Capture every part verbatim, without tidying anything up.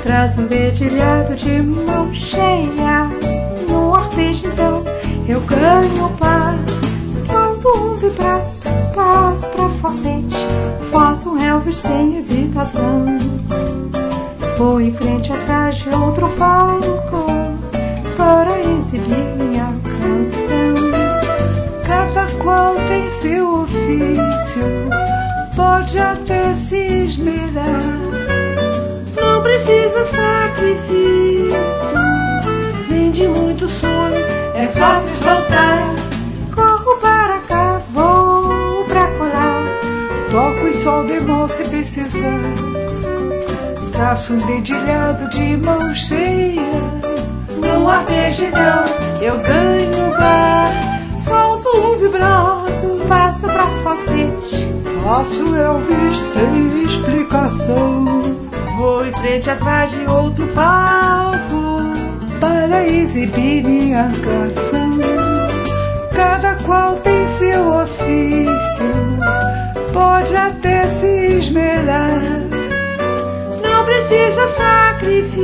Traz um dedilhado de mão cheia. No arpejo então eu ganho o par. Solto um vibrato, passo pra falsete. Faço um Elvis sem hesitação. Vou em frente atrás de outro palco para exibir minha canção. Cada qual tem seu ofício, pode até se esmerar. Não precisa sacrifício, nem de muito sonho, é só se soltar. Corro para cá, vou pra colar. Toco em sol bemol se precisar. Traço um dedilhado de mão cheia. No arpejo não, eu ganho o bar. Solto um vibrato, passo pra falsete. Faço Elvis sem explicação. Vou em frente atrás de outro palco para exibir minha canção. Cada qual tem seu ofício, pode até se esmerar. Não precisa sacrifício,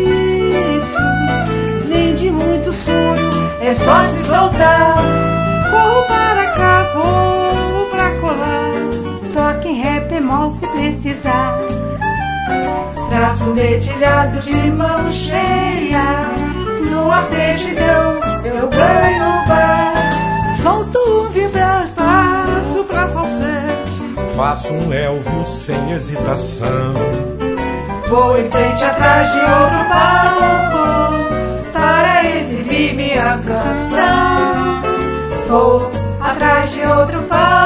nem de muito sonho, é só se soltar. Corro para cá, vou pra colar. Toque em ré bemol se precisar. Traço um dedilhado de mão cheia. No arpejidão eu ganho o bar. Solto um vibrato, passo pra falsete. Faço um Elvis sem hesitação. Vou em frente atrás de outro palco para exibir minha canção. Vou atrás de outro palco